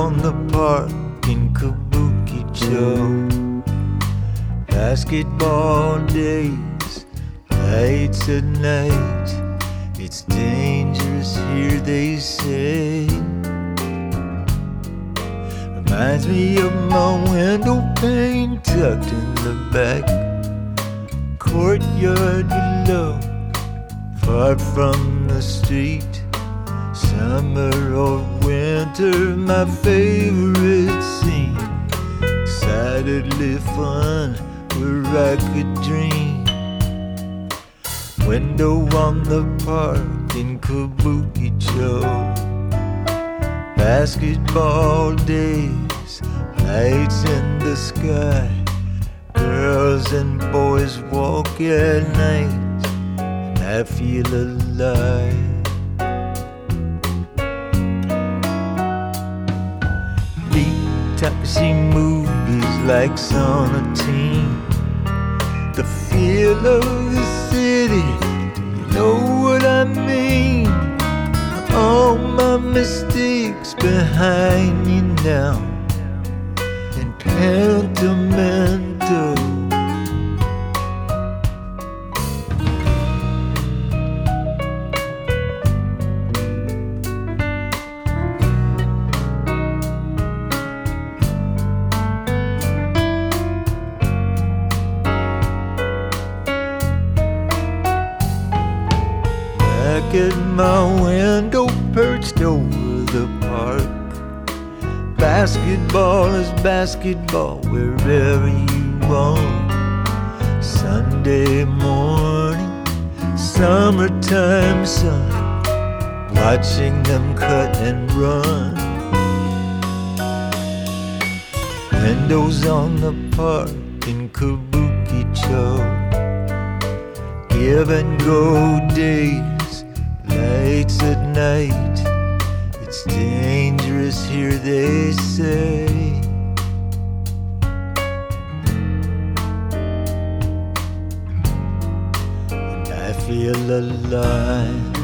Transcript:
on the park in Kabukicho. Basketball days, nights at night. It's dangerous here, they say. Reminds me of my window pane tucked in the back courtyard below, far from the street. Summer or winter, my favorite scene. Excitedly fun where I could dream. Window on the park in Kabukicho. Basketball days, lights in the sky. Girls and boys walk at night, and I feel alive. Taxi movies like Sonatine. The feel of the city, you know what I mean. All my mistakes behind you now. In Pentimento. Back at my window, perched over the park. Basketball is basketball wherever you want. Sunday morning, summertime sun, watching them cut and run. Windows on the park in Kabukicho. Give and go days, lights at night. It's dangerous here, they say. And I feel alive.